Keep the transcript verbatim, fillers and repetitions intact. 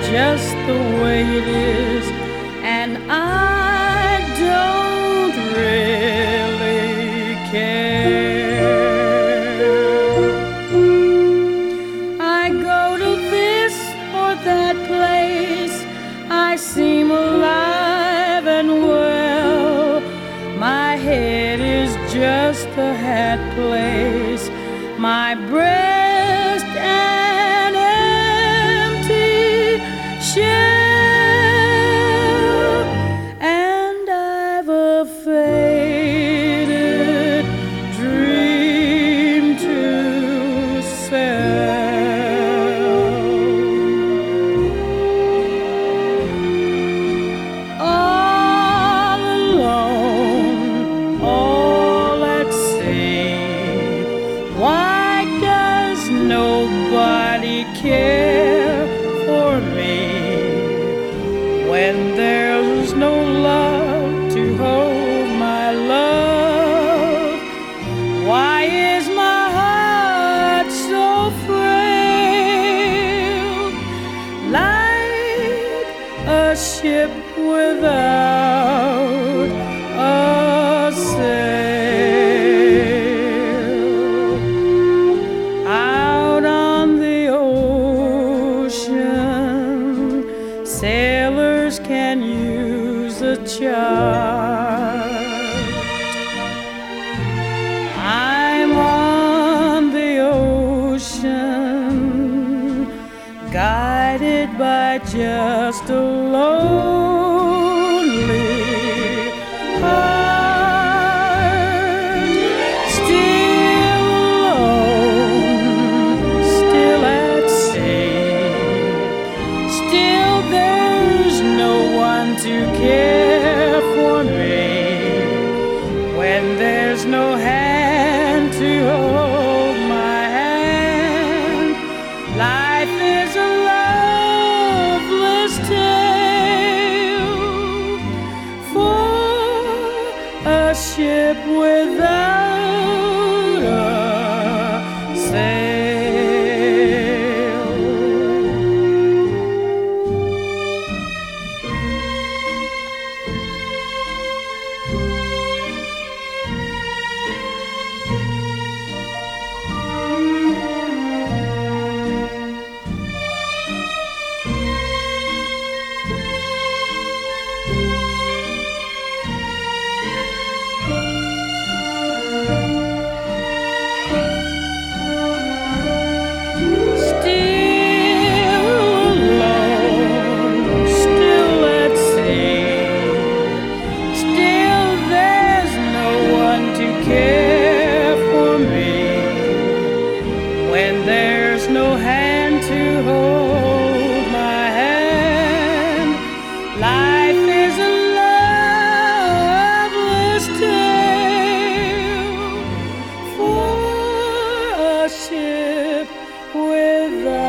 just the way it is, and I don't really care. I go to this or that place, I seem alive and well. My head is just a hat place, my breast an empty shell, and I've a faded dream to sell. All alone, all at sea, why does nobody care for me when there's no love to hold my love? Why is my heart so frail, like a ship without a sail? Out on the ocean, sailors can use a chart. I'm on the ocean, guided by just a lonely heart. Still alone, still at sea, still there's no one to care for me when there's no hand to hold my hand. Life is a loveless tale for a ship without a sail. There's no hand to hold my hand. Life is a loveless tale for a ship without